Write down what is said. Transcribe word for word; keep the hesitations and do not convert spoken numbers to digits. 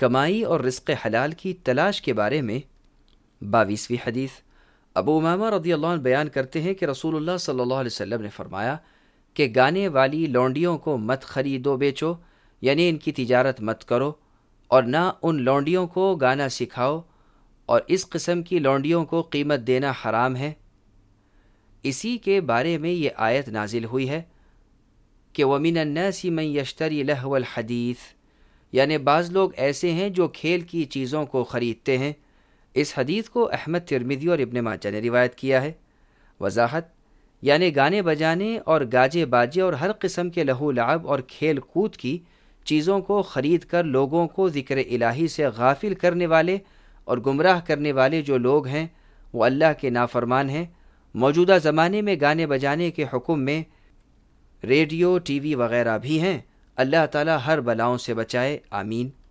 کمائی اور رزق حلال کی تلاش کے بارے میں باویسویں حدیث۔ ابو امامہ رضی اللہ عنہ بیان کرتے ہیں کہ رسول اللہ صلی اللہ علیہ وسلم نے فرمایا کہ گانے والی لونڈیوں کو مت خریدو بیچو، یعنی ان کی تجارت مت کرو، اور نہ ان لونڈیوں کو گانا سکھاؤ، اور اس قسم کی لونڈیوں کو قیمت دینا حرام ہے۔ اسی کے بارے میں یہ آیت نازل ہوئی ہے کہ وَمِنَ النَّاسِ مَن يَشْتَرِي لَهْوَ الْحَدِيثِ، یعنی بعض لوگ ایسے ہیں جو کھیل کی چیزوں کو خریدتے ہیں۔ اس حدیث کو احمد، ترمذی اور ابن ماجہ نے روایت کیا ہے۔ وضاحت، یعنی گانے بجانے اور گاجے باجے اور ہر قسم کے لہو لعب اور کھیل کود کی چیزوں کو خرید کر لوگوں کو ذکر الہی سے غافل کرنے والے اور گمراہ کرنے والے جو لوگ ہیں وہ اللہ کے نافرمان ہیں۔ موجودہ زمانے میں گانے بجانے کے حکم میں ریڈیو، ٹی وی وغیرہ بھی ہیں۔ اللہ تعالی ہر بلاؤں سے بچائے، آمین۔